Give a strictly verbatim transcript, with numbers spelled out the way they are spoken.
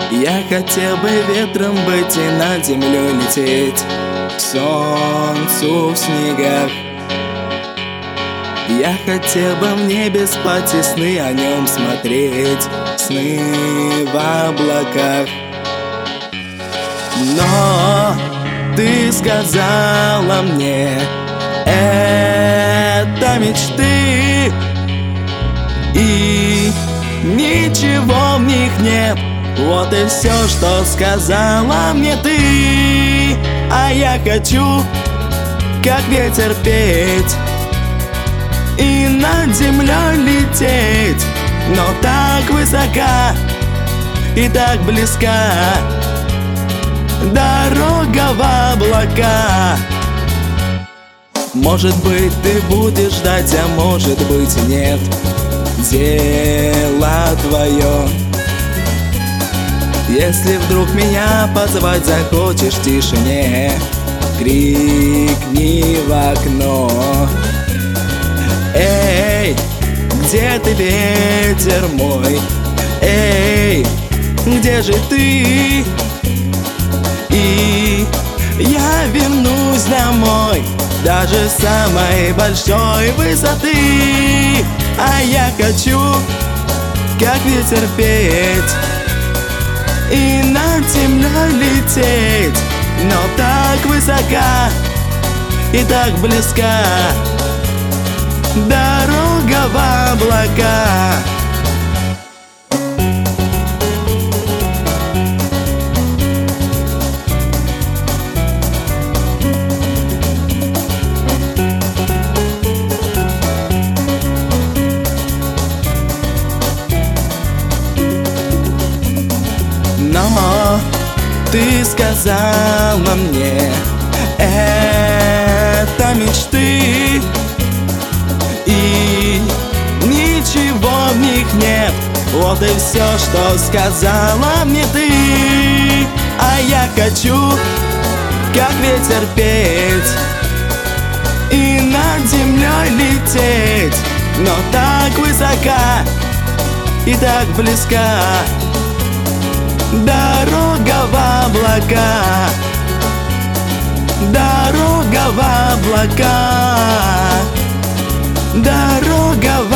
Я хотел бы ветром быть и над землей лететь, к солнцу в снегах. Я хотел бы в небе спать и сны о нем смотреть, сны в облаках. Но ты сказала мне, это мечты, и ничего в них нет. Вот и все, что сказала мне ты. А я хочу, как ветер, петь и над землей лететь, но так высока и так близка дорога в облака. Может быть, ты будешь ждать, а может быть, нет. Дело твое. Если вдруг меня позвать захочешь в тишине, крикни в окно. Эй, где ты, ветер мой? Эй, где же ты? И я вернусь домой, даже с самой большой высоты. А я хочу, как ветер, петь и над землей лететь, но так высока и так близка дорога в облака. Но ты сказала мне, это мечты, и ничего в них нет. Вот и все, что сказала мне ты. А я хочу, как ветер, петь и над землей лететь, но так высока и так близка дорога в облака, дорога в облака, дорога в